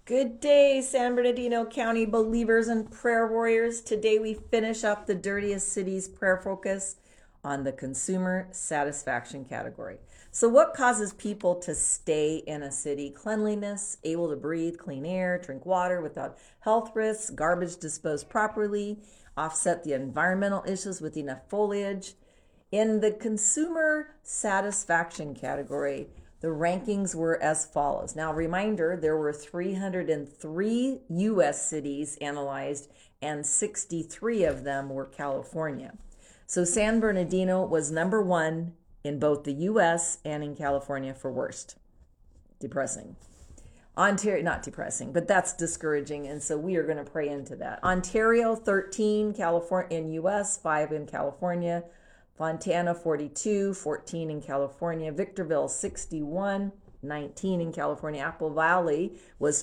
Good day, San Bernardino County believers and prayer warriors. Today we finish up the dirtiest cities prayer focus on the consumer satisfaction category. So, what causes people to stay in a city? Cleanliness, able to breathe clean air, drink water without health risks, garbage disposed properly, offset the environmental issues with enough foliage. In the consumer satisfaction category, the rankings were as follows. Now, reminder, there were 303 U.S. cities analyzed, and 63 of them were California. So San Bernardino was number one in both the U.S. and in California for worst. Depressing. Ontario, not depressing, but that's discouraging, and so we are going to pray into that. Ontario, 13, California in U.S., 5 in California. Fontana, 42, 14 in California. Victorville, 61, 19 in California. Apple Valley was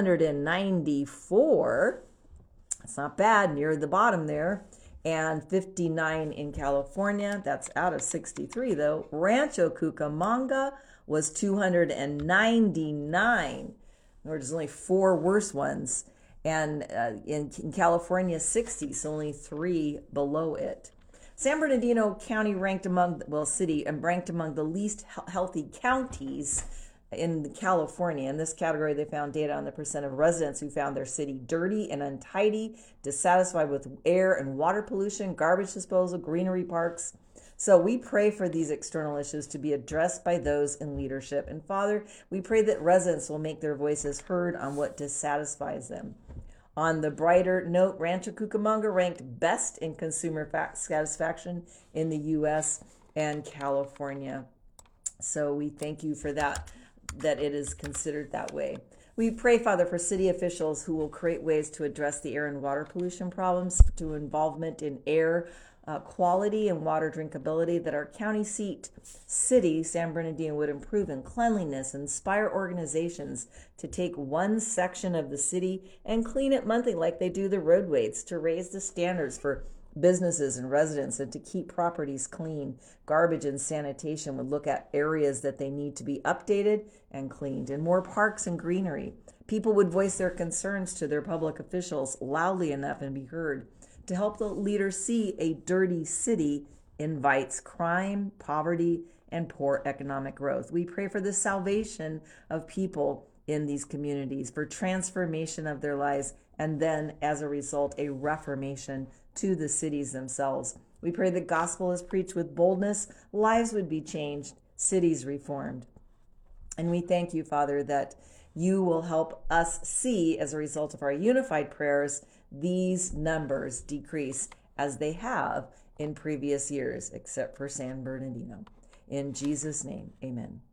294. That's not bad, near the bottom there. And 59 in California. That's out of 63, though. Rancho Cucamonga was 299. There's only 4 worse ones. And in California, 60, so only 3 below it. San Bernardino County ranked among the least healthy counties in California. In this category, they found data on the percent of residents who found their city dirty and untidy, dissatisfied with air and water pollution, garbage disposal, greenery parks. So we pray for these external issues to be addressed by those in leadership. And Father, we pray that residents will make their voices heard on what dissatisfies them. On the brighter note, Rancho Cucamonga ranked best in consumer satisfaction in the U.S. and California. So we thank you for that it is considered that way. We pray, Father, for city officials who will create ways to address the air and water pollution problems, to involvement in air quality and water drinkability, that our county seat city, San Bernardino, would improve in cleanliness, inspire organizations to take one section of the city and clean it monthly like they do the roadways, to raise the standards for businesses and residents and to keep properties clean. Garbage and sanitation would look at areas that they need to be updated and cleaned, and more parks and greenery. People would voice their concerns to their public officials loudly enough and be heard. To help the leaders see a dirty city invites crime, poverty, and poor economic growth. We pray for the salvation of people in these communities, for transformation of their lives, and then, as a result, a reformation to the cities themselves. We pray the gospel is preached with boldness, lives would be changed, cities reformed. And we thank you, Father, that you will help us see, as a result of our unified prayers, these numbers decrease as they have in previous years, except for San Bernardino. In Jesus' name, amen.